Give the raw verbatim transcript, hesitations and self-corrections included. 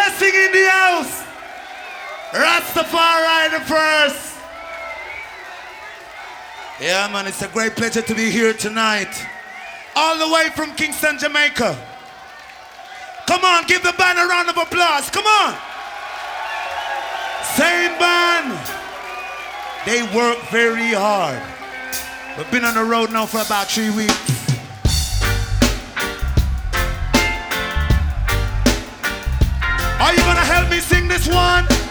blessing in the house. Rastafari the first. Yeah, man, it's a great pleasure to be here tonight. All the way from Kingston, Jamaica. Come on, give the band a round of applause. Come on. Same band. They work very hard. We've been on the road now for about three weeks. Are you gonna help me sing this one?